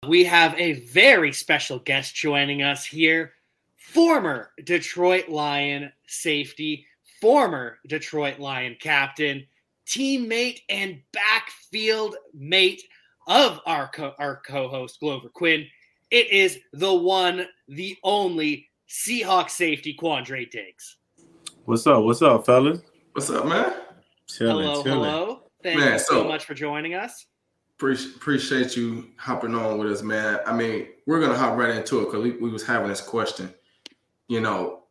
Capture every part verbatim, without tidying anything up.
We have a very special guest joining us here, former Detroit Lion safety, former Detroit Lion captain, teammate, and backfield mate of our, co- our co-host, Glover Quinn. It is the one, the only Seahawks safety, Quandre Diggs. What's up? What's up, fellas? What's up, man? Chilling, hello, chilling. hello. Thank man, you so, so much for joining us. Appreciate you hopping on with us, man. I mean, we're gonna hop right into it because we, we was having this question. You know,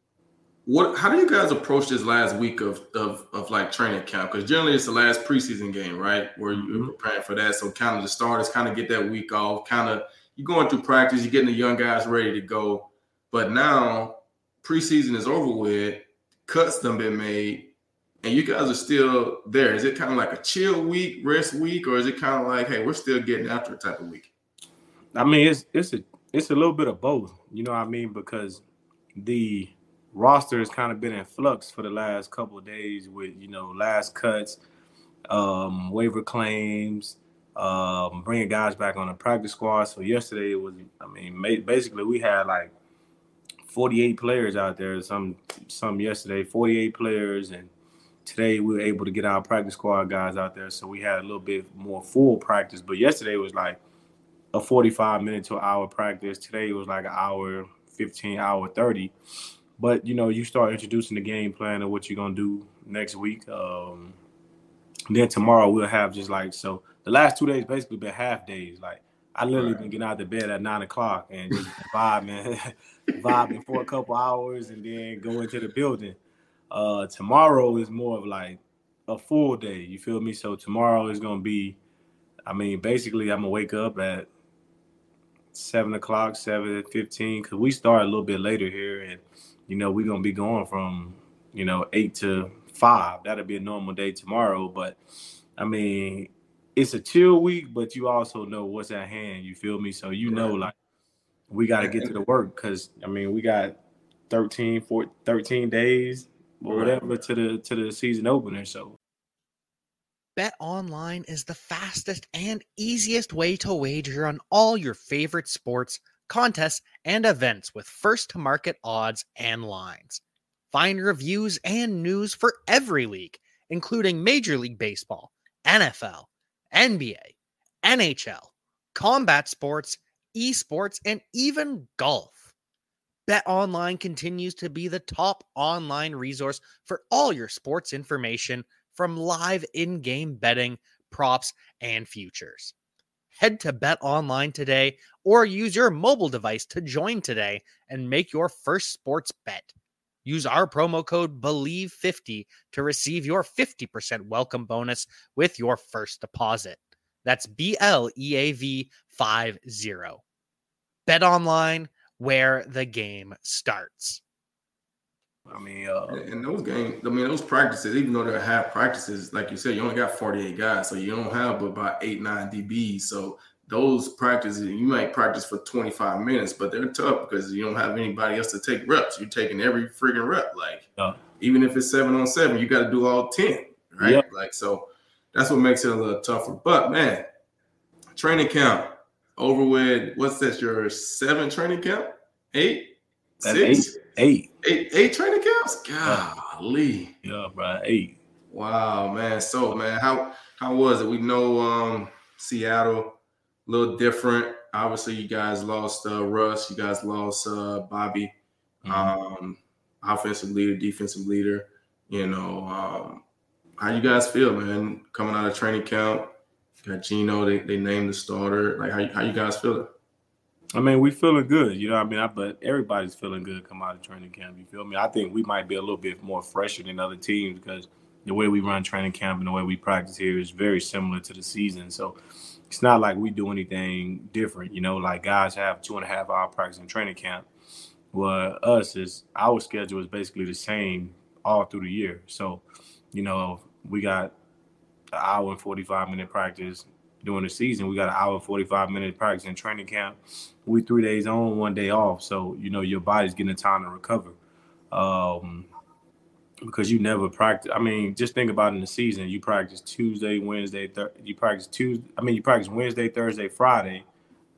what? How do you guys approach this last week of of, of like training camp? Because generally it's the last preseason game, right? Where you're Mm-hmm. preparing for that. So kind of the starters kind of get that week off. Kind of you're going through practice, you're getting the young guys ready to go. But now preseason is over with, cuts done been made. And you guys are still there. Is it kind of like a chill week, rest week, or is it kind of like, hey, we're still getting after it type of week? I mean, it's it's a it's a little bit of both. You know what I mean? Because the roster has kind of been in flux for the last couple of days with, you know, last cuts, um, waiver claims, um, bringing guys back on the practice squad. So yesterday it was, I mean, basically we had like forty-eight players out there. Some some yesterday, forty-eight players, and today we were able to get our practice squad guys out there, so we had a little bit more full practice. But yesterday was like a forty-five minute to an hour practice. Today was like an hour, fifteen, hour thirty. But, you know, you start introducing the game plan of what you're going to do next week. Um, then tomorrow we'll have just like, so the last two days basically been half days. Like, I literally Right. been getting out of bed at nine o'clock and just vibing, vibing for a couple hours and then go into the building. Uh, tomorrow is more of like a full day. You feel me? So tomorrow is going to be, I mean, basically I'm going to wake up at seven o'clock, seven fifteen, because we start a little bit later here. And, you know, we're going to be going from, you know, eight to five. That'll be a normal day tomorrow. But, I mean, it's a chill week, but you also know what's at hand. You feel me? So, you know, like, we got to get to the work because, I mean, we got thirteen, fourteen, thirteen days or whatever to the to the season opener. So BetOnline is the fastest and easiest way to wager on all your favorite sports, contests, and events with first-to-market odds and lines. Find reviews and news for every league, including Major League Baseball, N F L, N B A, N H L, combat sports, esports, and even golf. BetOnline continues to be the top online resource for all your sports information, from live in-game betting, props, and futures. Head to BetOnline today or use your mobile device to join today and make your first sports bet. Use our promo code believe fifty to receive your fifty percent welcome bonus with your first deposit. That's B L E A V fifty. BetOnline, where the game starts. I mean, uh, and those games, I mean, those practices, even though they're half practices, like you said, you only got forty-eight guys, so you don't have about eight, nine D Bs. So those practices, you might practice for twenty-five minutes, but they're tough because you don't have anybody else to take reps. You're taking every freaking rep. Like, uh, even if it's seven on seven, you got to do all ten, right? Yeah. Like, so that's what makes it a little tougher. But, man, training camp over with, what's that, your seven training camp? Eight? That's Six? Eight. Eight. Eight, eight training camps? Golly. Yeah, bro. Eight. Wow, man. So, man, how how was it? We know um, Seattle, a little different. Obviously, you guys lost uh, Russ. You guys lost uh, Bobby, Mhm. um, offensive leader, defensive leader. You know, um, how you guys feel, man, coming out of training camp? Got Geno. They, they named the starter. Like, how, how you guys feeling? I mean, we feeling good, you know what I mean? I, but everybody's feeling good come out of training camp, you feel me? I think we might be a little bit more fresher than other teams because the way we run training camp and the way we practice here is very similar to the season. So it's not like we do anything different, you know, like guys have two and a half hour practice in training camp. Well, us is our schedule is basically the same all through the year. So, you know, we got an hour and forty-five minute practice during the season. We got an hour and forty-five minute practice in training camp. We three days on, one day off. So, you know, your body's getting time to recover. Um, because you never practice. I mean, just think about in the season, you practice Tuesday, Wednesday, thir- you practice Tuesday. I mean, you practice Wednesday, Thursday, Friday,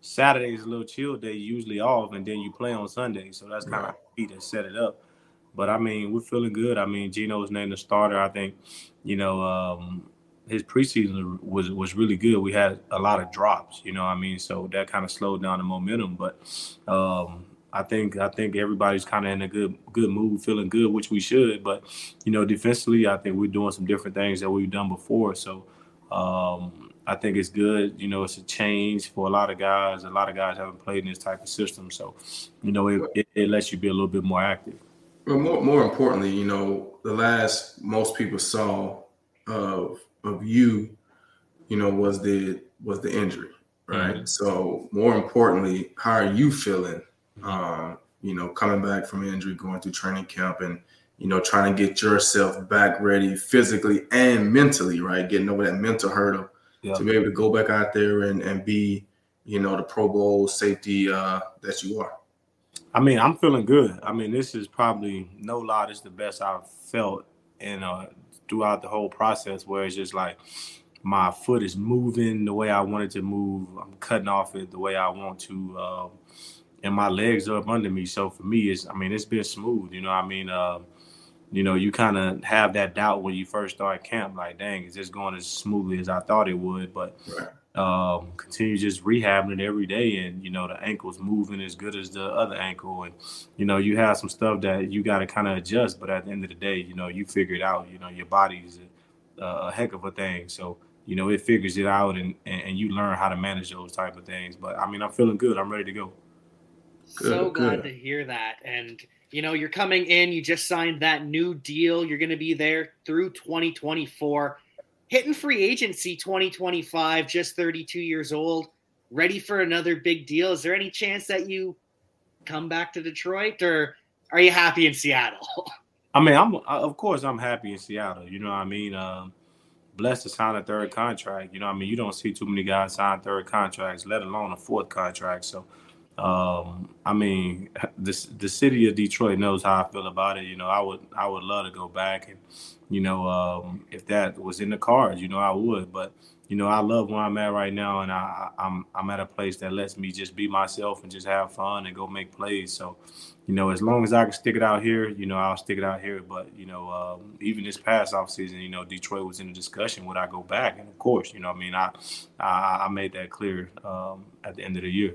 Saturday is a little chill day, usually off, and then you play on Sunday. So that's kind of Right. how to set it up. But I mean, we're feeling good. I mean, Gino was named the starter. I think, you know, um, his preseason was was really good. We had a lot of drops, you know what I mean? So that kind of slowed down the momentum. But um, I think I think everybody's kind of in a good good mood, feeling good, which we should. But, you know, defensively, I think we're doing some different things that we've done before. So um, I think it's good. You know, it's a change for a lot of guys. A lot of guys haven't played in this type of system. So, you know, it, it, it lets you be a little bit more active. Well, more more importantly, you know, the last most people saw of of you, you know, was the was the injury, right? Mm-hmm. So more importantly, how are you feeling? Mm-hmm. Um, you know, coming back from injury, going through training camp, and you know, trying to get yourself back ready physically and mentally, right? Getting over that mental hurdle Yeah. to be able to go back out there and and be, you know, the Pro Bowl safety uh, that you are. I mean, I'm feeling good. I mean, this is probably, no lie, this is the best I've felt in uh, throughout the whole process, where it's just like my foot is moving the way I want it to move. I'm cutting off it the way I want to, uh, and my legs are up under me. So for me, it's, I mean, it's been smooth. You know what I mean? Uh, you know, you kind of have that doubt when you first start camp, like, dang, is this going as smoothly as I thought it would? But Right. um, continue just rehabbing it every day, and you know the ankle's moving as good as the other ankle, and you know you have some stuff that you got to kind of adjust. But at the end of the day, you know you figure it out. You know your body's a, a heck of a thing, so you know it figures it out, and, and and you learn how to manage those type of things. But I mean, I'm feeling good. I'm ready to go. Good, So glad good. to hear that. And you know, you're coming in, you just signed that new deal. You're going to be there through twenty twenty-four. Hitting free agency twenty twenty-five, just thirty-two years old, ready for another big deal. Is there any chance that you come back to Detroit, or are you happy in Seattle? I mean, I'm of course I'm happy in Seattle. You know what I mean? Um, blessed to sign a third contract. You know what I mean? You don't see too many guys sign third contracts, let alone a fourth contract. So, um, I mean, the the city of Detroit knows how I feel about it. You know, I would I would love to go back, and you know, um, if that was in the cards, you know, I would. But you know, I love where I'm at right now, and I, I'm I'm at a place that lets me just be myself and just have fun and go make plays. So, you know, as long as I can stick it out here, you know, I'll stick it out here. But you know, um, even this past offseason, you know, Detroit was in the discussion, would I go back? And of course, you know, I mean, I I, I made that clear um, at the end of the year.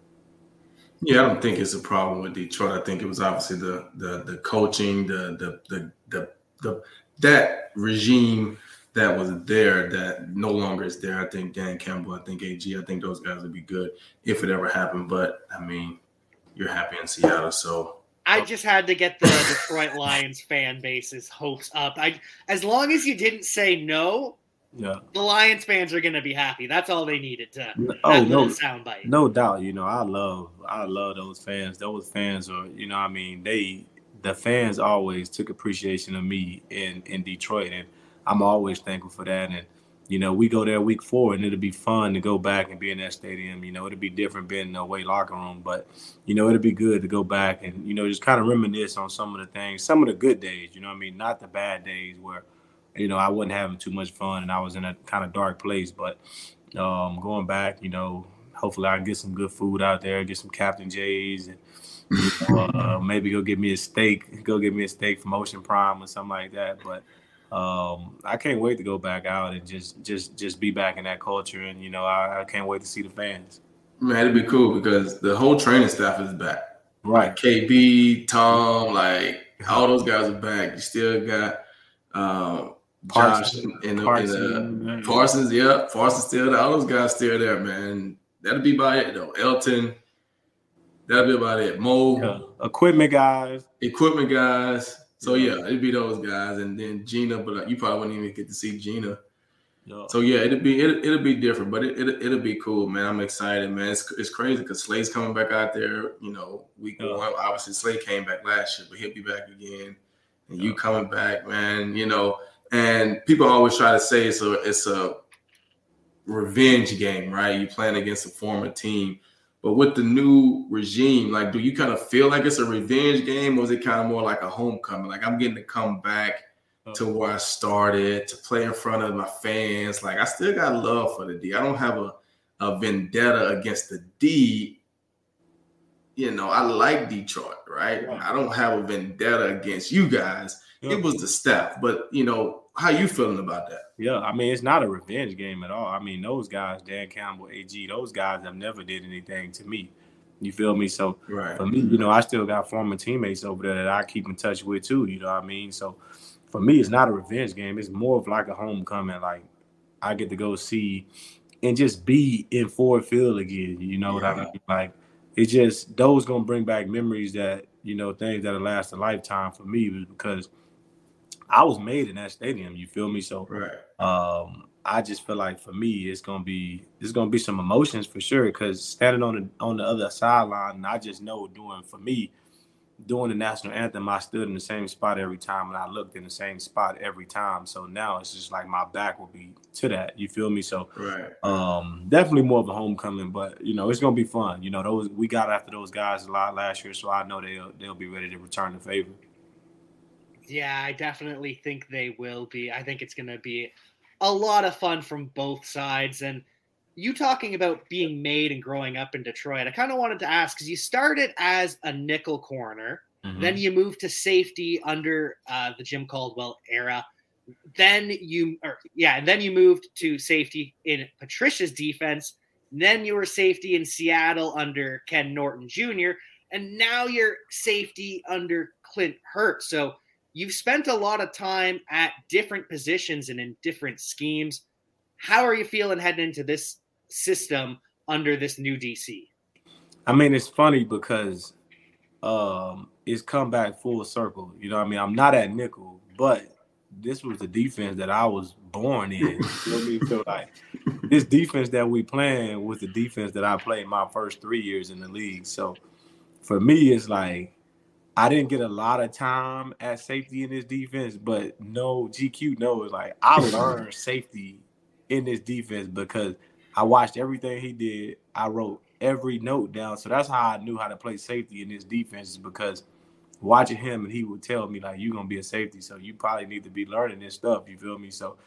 Yeah, I don't think it's a problem with Detroit. I think it was obviously the the the coaching, the the the the, the that regime that was there that no longer is there. I think Dan Campbell, I think A G, I think those guys would be good if it ever happened. But I mean, you're happy in Seattle, so I just had to get the Detroit Lions fan base's hopes up. I, as long as you didn't say no, Yeah. the Lions fans are going to be happy. That's all they needed to. Oh, that no, little soundbite. no doubt. You know, I love, I love those fans. Those fans are, you know, I mean, they, the fans always took appreciation of me in in Detroit, and I'm always thankful for that. And you know, we go there week four, and it'll be fun to go back and be in that stadium. You know, it'll be different being in the away locker room, but you know, it'll be good to go back and you know just kind of reminisce on some of the things, some of the good days. You know what I mean? Not the bad days where you know I wasn't having too much fun and I was in a kind of dark place. But um, going back, you know, hopefully I can get some good food out there, get some Captain J's, and you know, uh, maybe go get me a steak, go get me a steak from Ocean Prime or something like that. But um, I can't wait to go back out and just just just be back in that culture. And you know, I, I can't wait to see the fans. man, it'd be cool because the whole training staff is back. Right. Like K B, Tom, like all those guys are back. You still got um, Josh Parsons, and, Parsons, and uh, man. Parsons, yeah, Parsons still there. All those guys still there, man. That'll be about it though. Elton, that'll be about it. Mo, Yeah. Equipment guys. equipment guys. So yeah, it'd be those guys, and then Gina, but uh, you probably wouldn't even get to see Gina. Yeah. So yeah, it'll be it, it'll be different, but it, it it'll be cool, man. I'm excited, man. It's it's crazy because Slay's coming back out there. You know, week Yeah. one. Obviously, Slay came back last year, but he'll be back again. And you Yeah. coming back, man. You know, and people always try to say it's a it's a revenge game, right? You playing against a former team. But with the new regime, like, do you kind of feel like it's a revenge game, or is it kind of more like a homecoming? Like, I'm getting to come back to where I started, to play in front of my fans. Like, I still got love for the D. I don't have a, a vendetta against the D, you know, I like Detroit, right? Yeah. I don't have a vendetta against you guys. Yeah. It was the staff, but you know, how you feeling about that? Yeah, I mean, it's not a revenge game at all. I mean, those guys, Dan Campbell, A G, those guys have never did anything to me. You feel me? So right. for me, you know, I still got former teammates over there that I keep in touch with too. You know what I mean? So for me, it's not a revenge game. It's more of like a homecoming. Like I get to go see and just be in Ford Field again. You know yeah. what I mean? Like it's just those gonna bring back memories that, you know, things that'll last a lifetime for me because I was made in that stadium. You feel me? So right. um, I just feel like for me, it's gonna be it's gonna be some emotions for sure. Because standing on the on the other sideline, I just know doing for me, doing the national anthem, I stood in the same spot every time, and I looked in the same spot every time. So now it's just like my back will be to that. You feel me? So right. um, definitely more of a homecoming, but you know it's gonna be fun. You know those we got after those guys a lot last year, so I know they'll they'll be ready to return the favor. Yeah, I definitely think they will be. I think it's going to be a lot of fun from both sides. And you talking about being made and growing up in Detroit, I kind of wanted to ask, because you started as a nickel corner, mm-hmm. then you moved to safety under uh, the Jim Caldwell era. Then you, or yeah, and then you moved to safety in Patricia's defense. Then you were safety in Seattle under Ken Norton Junior And now you're safety under Clint Hurtt. So you've spent a lot of time at different positions and in different schemes. How are you feeling heading into this system under this new D C? I mean, it's funny because um, it's come back full circle. You know what I mean? I'm not at nickel, but this was the defense that I was born in. You feel me? So like this defense that we playing was the defense that I played my first three years in the league. So for me, it's like, I didn't get a lot of time at safety in this defense, but no, G Q knows, like, I learned safety in this defense because I watched everything he did. I wrote every note down. So that's how I knew how to play safety in this defense is because watching him and he would tell me, like, you're going to be a safety, so you probably need to be learning this stuff. You feel me? So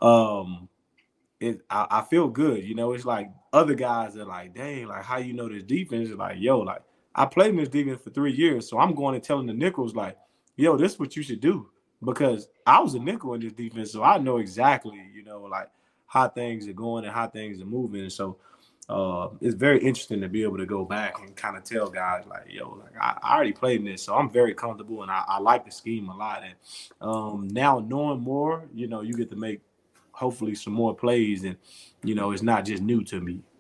um, it, I, I feel good. You know, it's like other guys are like, dang, like, how you know this defense? Is like, yo, like, I played in this defense for three years, so I'm going and telling the nickels, like, yo, this is what you should do because I was a nickel in this defense, so I know exactly, you know, like how things are going and how things are moving. And so uh, it's very interesting to be able to go back and kind of tell guys, like, yo, like I, I already played in this, so I'm very comfortable and I, I like the scheme a lot. And um, now knowing more, you know, you get to make hopefully some more plays and, you know, it's not just new to me.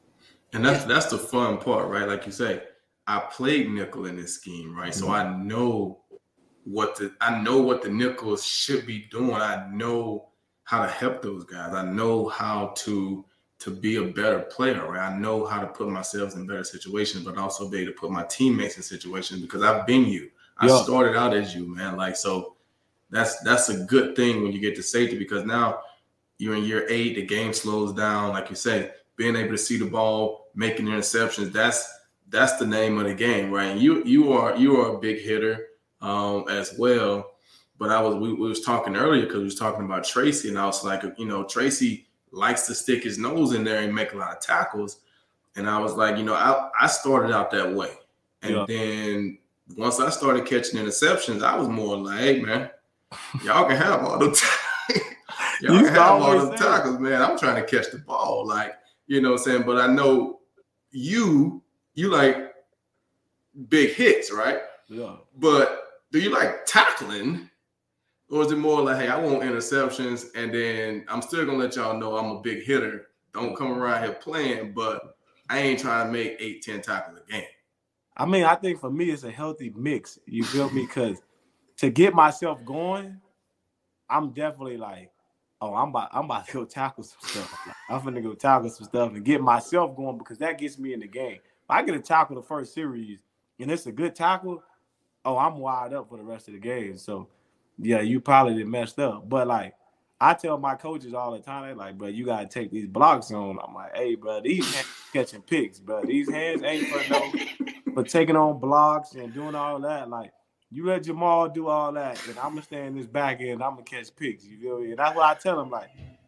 And that's that's the fun part, right? Like you say, I played nickel in this scheme, right? So I know what the I know what the nickels should be doing. I know how to help those guys. I know how to to be a better player, right? I know how to put myself in better situations, but also be able to put my teammates in situations because I've been you. I yeah. started out as you, man. Like, so that's that's a good thing when you get to safety because now you're in year eight, the game slows down, like you say, being able to see the ball, making interceptions, that's That's the name of the game, right? And you you are you are a big hitter um, as well. But I was we, we was talking earlier because we was talking about Tracy, and I was like, you know, Tracy likes to stick his nose in there and make a lot of tackles. And I was like, you know, I, I started out that way. And yeah. then once I started catching interceptions, I was more like, hey, man, y'all can have all the t- y'all can have all the tackles, man. I'm trying to catch the ball. Like, you know what I'm saying? But I know you – you like big hits, right? Yeah. But do you like tackling? Or is it more like, hey, I want interceptions, and then I'm still going to let y'all know I'm a big hitter. Don't come around here playing, but I ain't trying to make eight, ten tackles a game. I mean, I think for me, it's a healthy mix. You feel me? Because to get myself going, I'm definitely like, oh, I'm about, I'm about to go tackle some stuff. Like, I'm going to go tackle some stuff and get myself going because that gets me in the game. If I get a tackle the first series and it's a good tackle, oh, I'm wired up for the rest of the game. So, yeah, you probably did messed up. But, like, I tell my coaches all the time, they're like, bro, you got to take these blocks on. I'm like, hey, bro, these hands catching picks, bro. These hands ain't for no, for taking on blocks and doing all that. Like, you let Jamal do all that, and I'm going to stay in this back end. I'm going to catch picks. You feel me? And that's what I tell them, like,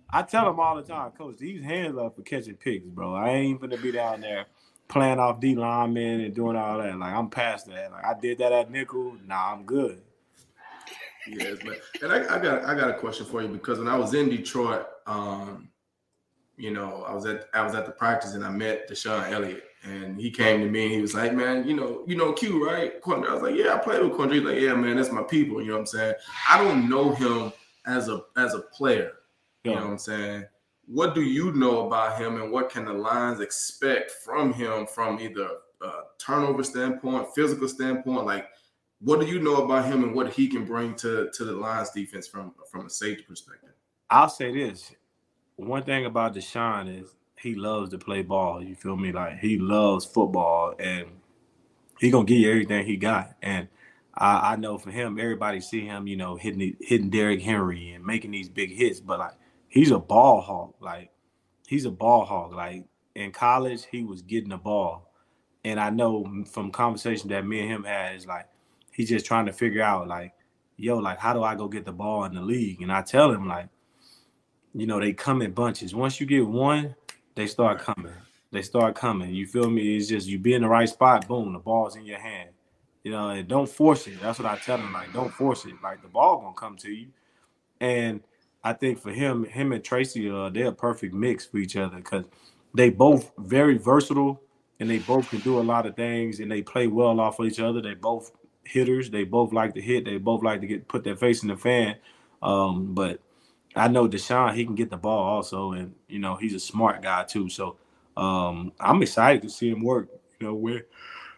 I tell him all the time, Coach, these hands are for catching picks, bro. I ain't gonna be down there playing off D linemen and doing all that. Like, I'm past that. Like, I did that at nickel. Nah, I'm good. Yes, man. And I, I got I got a question for you, because when I was in Detroit, um, you know, I was at I was at the practice and I met Deshaun Elliott, and he came to me and he was like, man, you know, you know Q, right? Quandre. I was like, yeah, I played with Quandre. He's like, yeah, man, that's my people. You know what I'm saying? I don't know him as a as a player. You know what I'm saying? What do you know about him, and what can the Lions expect from him from either a turnover standpoint, physical standpoint? Like, what do you know about him and what he can bring to, to the Lions defense from, from a safety perspective? I'll say this. One thing about Deshaun is he loves to play ball. You feel me? Like, he loves football, and he going to give you everything he got. And I, I know for him, everybody see him, you know, hitting hitting Derrick Henry and making these big hits, but, like, he's a ball hawk. Like, he's a ball hawk. Like, in college, he was getting the ball. And I know from conversation that me and him had is, like, he's just trying to figure out, like, yo, like, how do I go get the ball in the league? And I tell him, like, you know, they come in bunches. Once you get one, they start coming. They start coming. You feel me? It's just you be in the right spot, boom, the ball's in your hand. You know, and don't force it. That's what I tell him, like, don't force it. Like, the ball going to come to you. And I think for him, him and Tracy, uh, they're a perfect mix for each other, because they both very versatile, and they both can do a lot of things, and they play well off of each other. They both hitters. They both like to hit. They both like to get put their face in the fan. Um, but I know Deshaun, he can get the ball also, and, you know, he's a smart guy too. So um, I'm excited to see him work. You know, where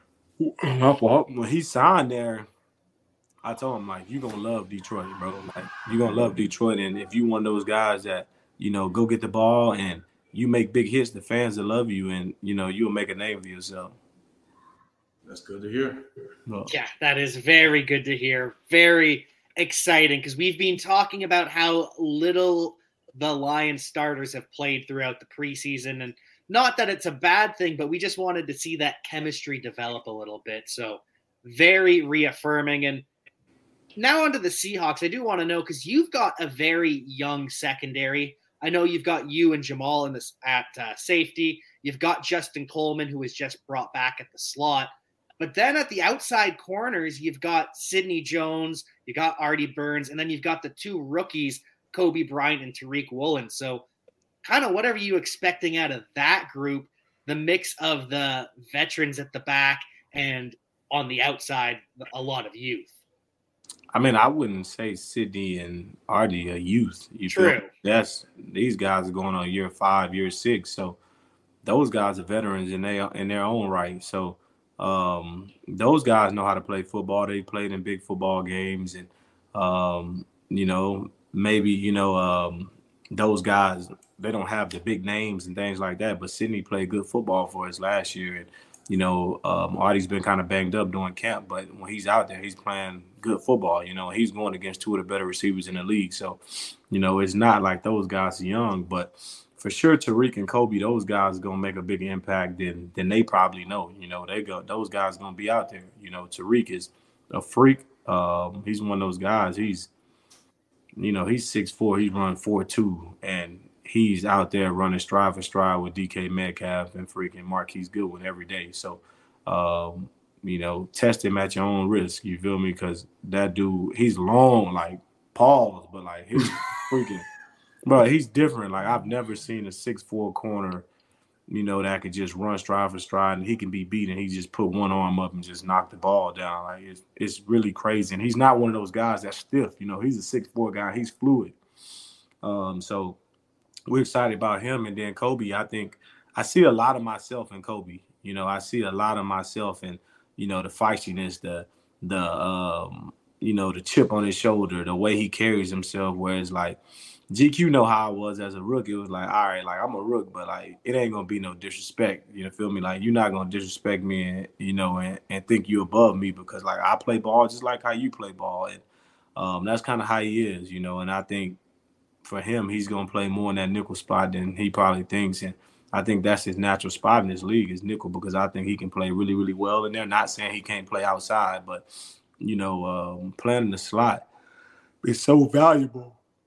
when he signed there, I told him, like, you're going to love Detroit, bro. Like, you're going to love Detroit. And if you one of those guys that, you know, go get the ball and you make big hits, the fans will love you, and, you know, you'll make a name for yourself. That's good to hear. Well, yeah, that is very good to hear. Very exciting, because we've been talking about how little the Lions starters have played throughout the preseason. And not that it's a bad thing, but we just wanted to see that chemistry develop a little bit. So very reaffirming. And now onto the Seahawks, I do want to know, because you've got a very young secondary. I know you've got you and Jamal in this at uh, safety. You've got Justin Coleman, who was just brought back at the slot. But then at the outside corners, you've got Sidney Jones, you got Artie Burns, and then you've got the two rookies, Kobe Bryant and Tariq Woolen. So kind of whatever you expecting out of that group, the mix of the veterans at the back and on the outside, a lot of youth. I mean, I wouldn't say Sidney and Artie are youth. You True. Feel? That's these guys are going on year five, year six. So those guys are veterans in their in their own right. So um, those guys know how to play football. They played in big football games, and um, you know, maybe you know um, those guys, they don't have the big names and things like that. But Sidney played good football for us last year, and you know, um, Artie's been kind of banged up during camp, but when he's out there, he's playing good football. You know, he's going against two of the better receivers in the league. So, you know, it's not like those guys are young, but for sure, Tariq and Kobe, those guys are going to make a bigger impact than than they probably know. You know, they go, those guys are going to be out there. You know, Tariq is a freak. Um, he's one of those guys. He's, you know, he's six foot four. He's running four two, and he's out there running stride for stride with D K Metcalf and freaking Marquise Goodwin every day. So, um, you know, test him at your own risk. You feel me? Because that dude, he's long, like pause, but like he's freaking, bro, he's different. Like I've never seen a six foot four corner, you know, that could just run stride for stride and he can be beat and he just put one arm up and just knock the ball down. Like it's it's really crazy. And he's not one of those guys that's stiff. You know, he's a six foot four guy. He's fluid. Um, so. We're excited about him. And then Kobe, I think I see a lot of myself in Kobe. You know, I see a lot of myself in, you know, the feistiness, the, the, um, you know, the chip on his shoulder, the way he carries himself, where it's like, G Q know how I was as a rookie. It was like, all right, like I'm a rook, but like, it ain't going to be no disrespect. You know, feel me? Like, you're not going to disrespect me and, you know, and, and think you above me because like I play ball just like how you play ball. And um, that's kind of how he is, you know, and I think, for him, he's going to play more in that nickel spot than he probably thinks. And I think that's his natural spot in this league is nickel because I think he can play really, really well in there. Not saying he can't play outside, but, you know, um, playing in the slot is so valuable.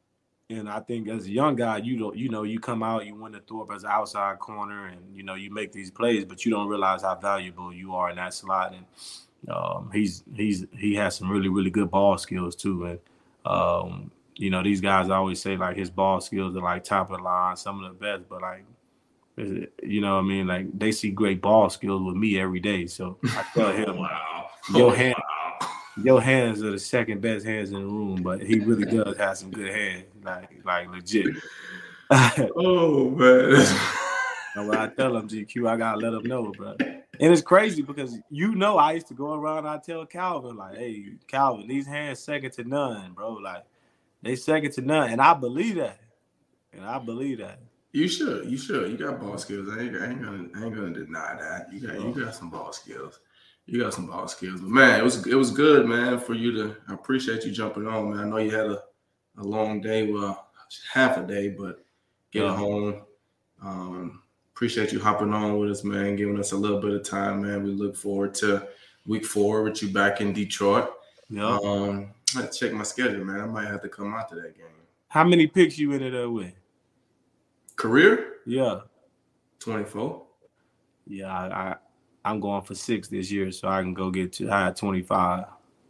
And I think as a young guy, you don't, you know, you come out, you win the Thorpe as an outside corner, and you know, you make these plays, but you don't realize how valuable you are in that slot. And um, he's he's he has some really really good ball skills too. And um, you know, these guys always say like his ball skills are like top of the line, some of the best. But like, you know what I mean? Like they see great ball skills with me every day. So I tell him, wow, your oh, hand. wow. Your hands are the second best hands in the room, but he really does have some good hands, like like legit. Oh man! And when I tell him G Q, I gotta let him know, bro. And it's crazy because you know I used to go around and I tell Calvin like, "Hey, Calvin, these hands second to none, bro. Like they second to none," and I believe that. And I believe that. You should, you should. You got ball skills. I ain't, I ain't gonna, I ain't gonna deny that. You got, you got some ball skills. You got some ball skills, but man, it was it was good, man, for you to. I appreciate you jumping on, man. I know you had a, a long day, well, half a day, but getting Yeah. home. Um, appreciate you hopping on with us, man, giving us a little bit of time, man. We look forward to week four with you back in Detroit. Yeah. Um, I had to check my schedule, man. I might have to come out to that game. How many picks you ended up with? Career? Yeah. twenty-four. Yeah, I, I I'm going for six this year, so I can go get to high twenty-five.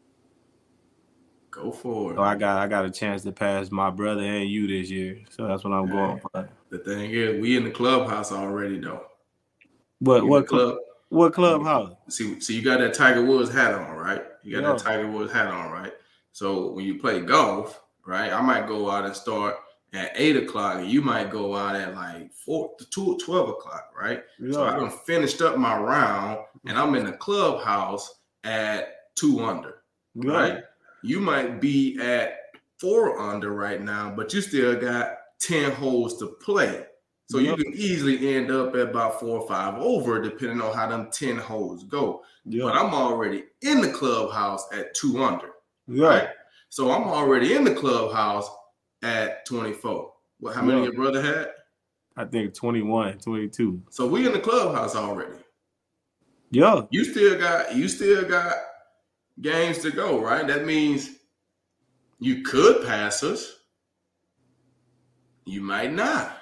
Go for it. So I got I got a chance to pass my brother and you this year. So that's what I'm Man, going for. The thing is, we in the clubhouse already, though. What We in what the club? What clubhouse? See, so you got that Tiger Woods hat on, right? You got Yeah. that Tiger Woods hat on, right? So when you play golf, right, I might go out and start at eight o'clock, and you might go out at like four to two, twelve o'clock, right? Yeah. So I done finished up my round, and I'm in the clubhouse at two under, Yeah. right? You might be at four under right now, but you still got ten holes to play. So Yeah. you can easily end up at about four or five over, depending on how them ten holes go. Yeah. But I'm already in the clubhouse at two under, Yeah. right? So I'm already in the clubhouse at twenty-four. Well, how many Yeah. your brother had? I think twenty-one, twenty-two. So we in the clubhouse already. Yeah. You still got you still got games to go, right? That means you could pass us. You might not.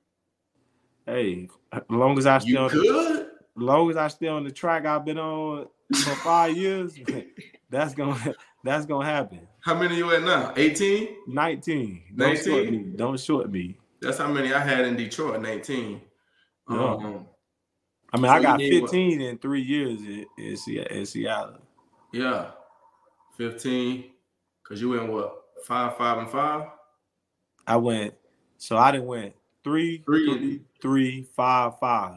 Hey, as long as I stay You on the, could. as long as I stay on the track I've been on for five years, that's gonna that's gonna happen. How many you at now? eighteen? nineteen. Don't short nineteen? me. Don't short me. That's how many I had in Detroit, nineteen. Yeah. Um, I mean, So I got you need what? fifteen in three years in, in, Se- in Seattle. yeah. fifteen. Because you went what? Five, five, and five? I went, so I didn't went three, Three. three, three, five, five.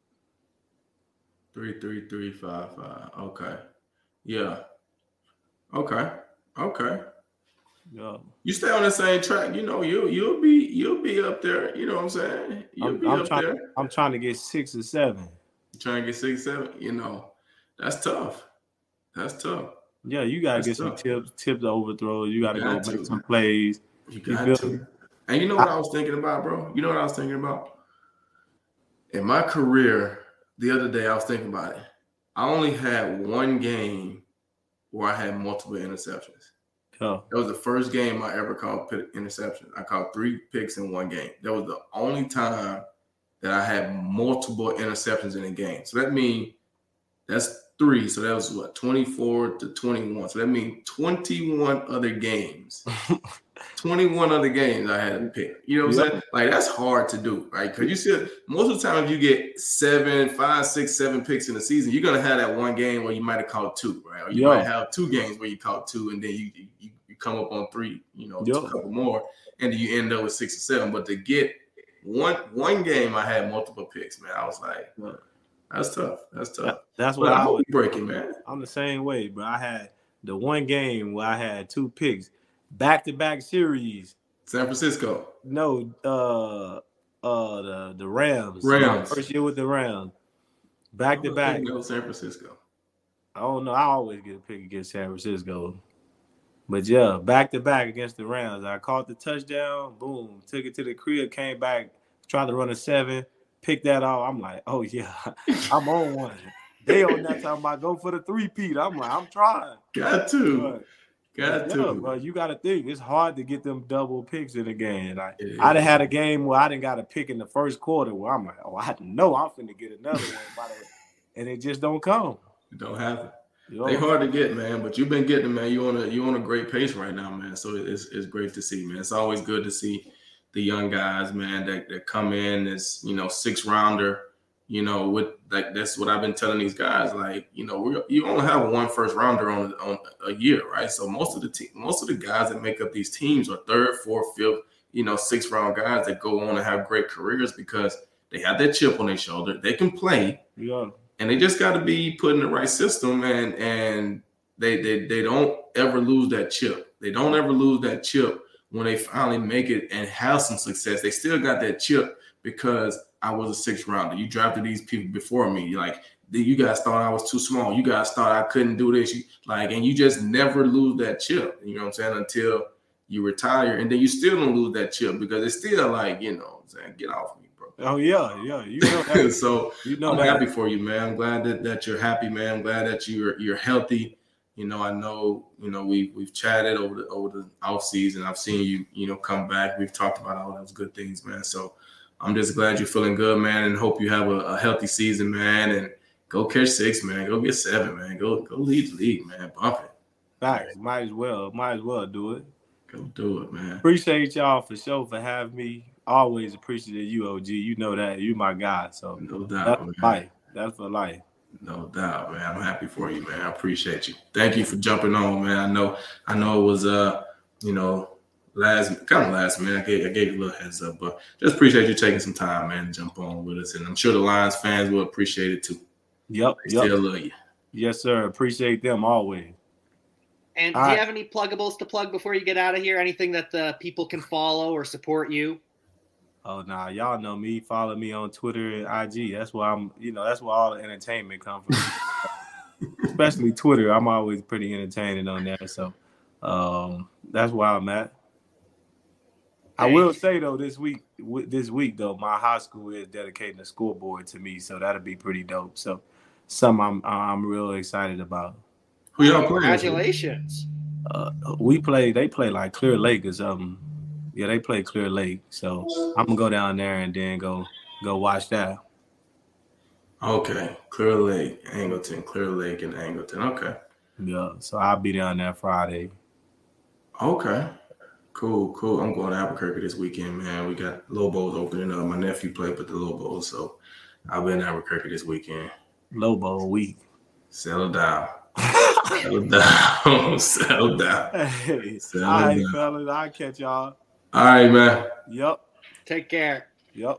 Three, three, three, five, five. Okay. Yeah. Okay. Okay. Yeah. You stay on the same track, you know, you'll you'll be you'll be up there. You know what I'm saying? You'll I'm, be I'm up trying. there. I'm trying to get six or seven. Trying to get six, seven. You know, that's tough. That's tough. Yeah, you gotta That's get some tough. tips, tips overthrows. You gotta Got go to. make some plays. You You got feel to. me? And you know what I, I was thinking about, bro? You know what I was thinking about? In my career, the other day I was thinking about it. I only had one game where I had multiple interceptions. Yeah. That was the first game I ever called interception. I called three picks in one game. That was the only time that I had multiple interceptions in a game. So that means that's three. So that was what, twenty-four to twenty-one. So that means twenty-one other games. twenty-one other games I had to pick. You know what I'm Yeah. saying? Like, that's hard to do, right? Because you see, most of the time, if you get seven, five, six, seven picks in the season, you're going to have that one game where you might have caught two, right? Or you Yeah. might have two games where you caught two, and then you you, you come up on three, you know, Yeah. a couple more, and then you end up with six or seven. But to get one one game, I had multiple picks, man. I was like, Yeah. that's tough. That's tough. That- that's But what I I hope was. you break it, man. I'm the same way, but I had the one game where I had two picks, back to back series. San Francisco. No, uh, uh, the the Rams. Rams. First year with the Rams, back to I was back. thinking of San Francisco. I don't know. I always get a pick against San Francisco, but yeah, back to back against the Rams. I caught the touchdown. Boom, took it to the crib. Came back, tried to run a seven. Picked that off. I'm like, oh yeah, I'm on one. They on that time. I go for the three-peat. I'm like, I'm trying. Got to. But Got yeah, to. bro, you got to think it's hard to get them double picks in a game. Like I done had a game where I didn't got a pick in the first quarter where I'm like, oh, I know I'm finna get another one, by the way, and it just don't come. It don't happen. You They know? hard to get, man, but you've been getting them, man. You on a you on a great pace right now, man. So it's it's great to see, man. It's always good to see the young guys, man, that, that come in as, you know, six rounder. You know, with like that's what I've been telling these guys. Like, you know, we you only have one first rounder on on a year, right? So most of the te- most of the guys that make up these teams are third, fourth, fifth, you know, sixth round guys that go on to have great careers because they have that chip on their shoulder. They can play, Yeah. and they just got to be put in the right system, and and they they they don't ever lose that chip. They don't ever lose that chip when they finally make it and have some success. They still got that chip because I was a sixth rounder. You drafted these people before me. Like, you guys thought I was too small. You guys thought I couldn't do this. You, like, and you just never lose that chip. You know what I'm saying? Until you retire, and then you still don't lose that chip because it's still like, you know what I'm saying, get off me, bro. Oh yeah, yeah. You know that. So you know I'm that. happy for you, man. I'm glad that, that you're happy, man. I'm glad that you're you're healthy. You know, I know, you know, we we've chatted over the over the off season. I've seen you, you know, come back. We've talked about all those good things, man. So I'm just glad you're feeling good, man, and hope you have a, a healthy season, man. And go catch six, man. Go get seven, man. Go go lead the league, man. Bump it. Facts. Might as well. Might as well do it. Go do it, man. Appreciate y'all for sure for having me. Always appreciate you, O G. You know that. You my guy. So no doubt, that's man. for life. That's for life. No doubt, man. I'm happy for you, man. I appreciate you. Thank you for jumping on, man. I know, I know it was uh, you know, last kind of last minute. I gave I gave you a little heads up, but just appreciate you taking some time, man, to jump on with us. And I'm sure the Lions fans will appreciate it too. Yep. They yep. still love you. Yes, sir. Appreciate them always. And do All you right. have any pluggables to plug before you get out of here? Anything that the people can follow or support you? Oh, nah, y'all know me. Follow me on Twitter and I G. That's where I'm, you know, that's where all the entertainment comes from. Especially Twitter. I'm always pretty entertaining on there. So um, that's where I'm at. I will say, though, this week, this week, though, my high school is dedicating a scoreboard to me. So that'll be pretty dope. So something I'm, I'm real excited about. Who y'all playing? Congratulations. Uh, we play, they play like Clear Lake or something. Yeah, they play Clear Lake, so I'm gonna go down there and then go go watch that. Okay, Clear Lake, Angleton, Clear Lake, and Angleton. Okay. Yeah, so I'll be down there Friday. Okay. Cool, cool. I'm going to Albuquerque this weekend, man. We got Lobos opening up. My nephew played with the Lobos, so I'll be in Albuquerque this weekend. Lobo week. Settle down. Settle down. Settle down. Hey, Settle all right, down. fellas. I'll catch y'all. All right, man. Yep. Take care. Yep.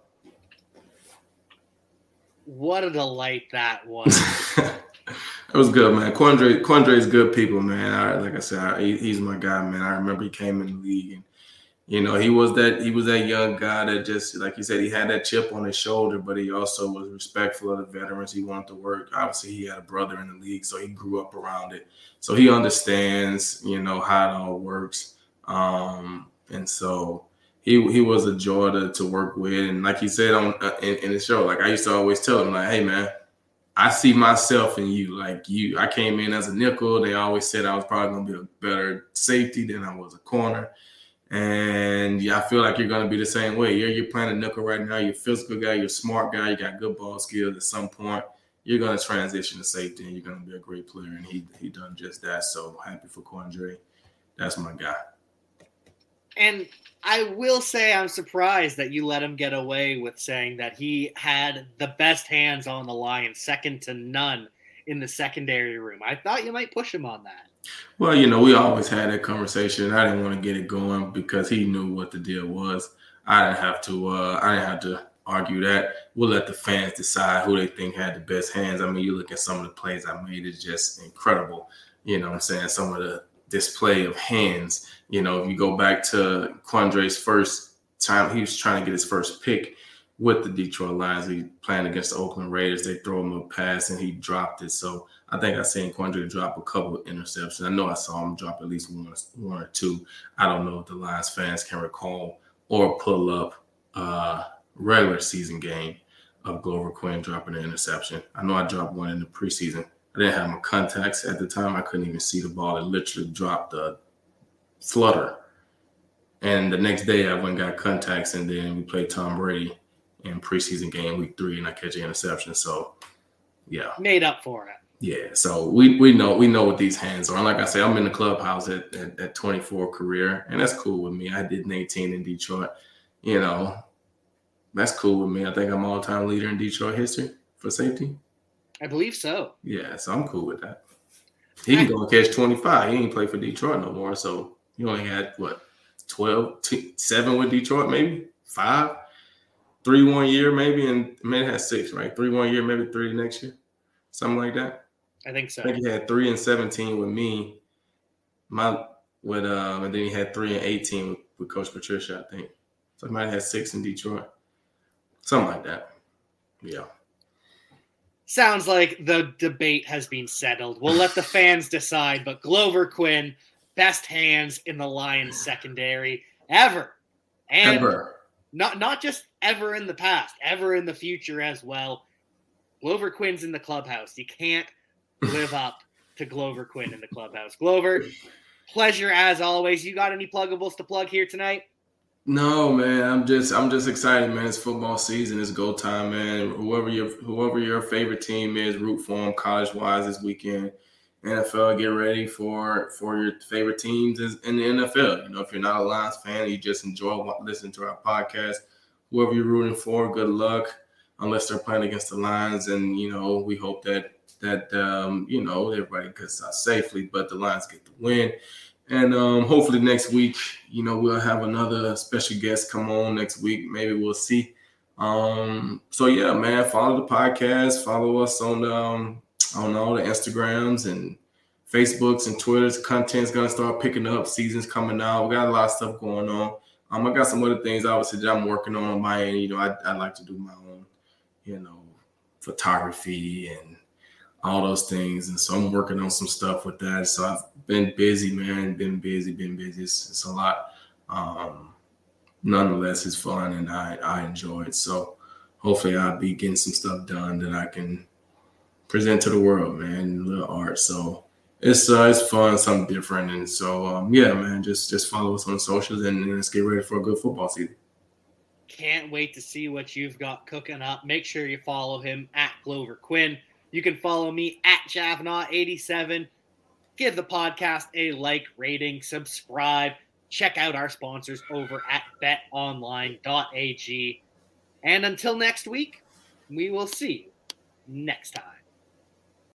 What a delight that was. It was good, man. Quandre, Quandre's good people, man. I, like I said, I, he, he's my guy, man. I remember he came in the league, and you know, he was that he was that young guy that just, like you said, he had that chip on his shoulder, but he also was respectful of the veterans. He wanted to work. Obviously, he had a brother in the league, so he grew up around it. So he understands, you know, how it all works. Um, and so he he was a joy to, to work with. And like he said on uh, in, in the show, like I used to always tell him, like, hey, man, I see myself in you. Like you, I came in as a nickel. They always said I was probably going to be a better safety than I was a corner. And yeah, I feel like you're going to be the same way. You're, you're playing a nickel right now. You're a physical guy. You're a smart guy. You got good ball skills. At some point, you're going to transition to safety, and you're going to be a great player. And he he done just that. So happy for Quandre. That's my guy. And I will say I'm surprised that you let him get away with saying that he had the best hands on the Lions, second to none in the secondary room. I thought you might push him on that. Well, you know, we always had that conversation. I didn't want to get it going because he knew what the deal was. I didn't have to. Uh, I didn't have to argue that. We'll let the fans decide who they think had the best hands. I mean, you look at some of the plays I made; it's just incredible. You know what I'm saying? Some of the display of hands. You know, if you go back to Quandre's first time, he was trying to get his first pick with the Detroit Lions. He playing against the Oakland Raiders. They throw him a pass and he dropped it. So I think I seen Quandre drop a couple of interceptions. I know I saw him drop at least one, one or two. I don't know if the Lions fans can recall or pull up a regular season game of Glover Quinn dropping an interception. I know I dropped one in the preseason. I didn't have my contacts at the time. I couldn't even see the ball. It literally dropped a flutter. And the next day, I went and got contacts, and then we played Tom Brady in preseason game week three, and I catch an interception. So, yeah, made up for it. Yeah, so we we know we know what these hands are. And like I said, I'm in the clubhouse at, at, at twenty-four career, and that's cool with me. I did eighteen in Detroit. You know, that's cool with me. I think I'm all-time leader in Detroit history for safety. I believe so. Yeah, so I'm cool with that. He can go and catch twenty-five. He ain't play for Detroit no more, so he only had, what, twelve, seven with Detroit, maybe? Five? Three one year, maybe, and I mean, it has six, right? Three one year, maybe three next year. Something like that. I think so. I think he had three and seventeen with me. My with um, and then he had three and eighteen with, with Coach Patricia, I think. So he might have had six in Detroit. Something like that. Yeah. Sounds like the debate has been settled. We'll let the fans decide, but Glover Quinn, best hands in the Lions secondary ever. And ever. Not not just ever in the past, ever in the future as well. Glover Quinn's in the clubhouse. You can't live up to Glover Quinn in the clubhouse. Glover, pleasure as always. You got any pluggables to plug here tonight? No, man. I'm just I'm just excited, man. It's football season. It's go time, man. Whoever your whoever your favorite team is, root for them college wise this weekend. N F L, get ready for for your favorite teams in the N F L. You know, if you're not a Lions fan, you just enjoy listening to our podcast. Whoever you're rooting for, good luck. Unless they're playing against the Lions, and you know, we hope that that um, you know, everybody gets out safely, but the Lions get the win. And um, hopefully next week, you know, we'll have another special guest come on next week. Maybe we'll see. Um, so yeah, man, follow the podcast, follow us on um, on all the Instagrams and Facebooks and Twitters. Content's gonna start picking up. Season's coming out. We got a lot of stuff going on. Um, I got some other things obviously that I'm working on on my end. You know, I I like to do my own, you know, photography and all those things. And so I'm working on some stuff with that. So I've been busy, man, been busy, been busy. It's, it's a lot. Um, nonetheless, it's fun and I, I enjoy it. So hopefully I'll be getting some stuff done that I can present to the world, man, a little art. So it's uh, it's fun, something different. And so, um, yeah, man, just, just follow us on socials and, and let's get ready for a good football season. Can't wait to see what you've got cooking up. Make sure you follow him at Glover Quinn. You can follow me at Javnaugh eighty-seven. Give the podcast a like, rating, subscribe. Check out our sponsors over at bet online dot a g. And until next week, we will see you next time.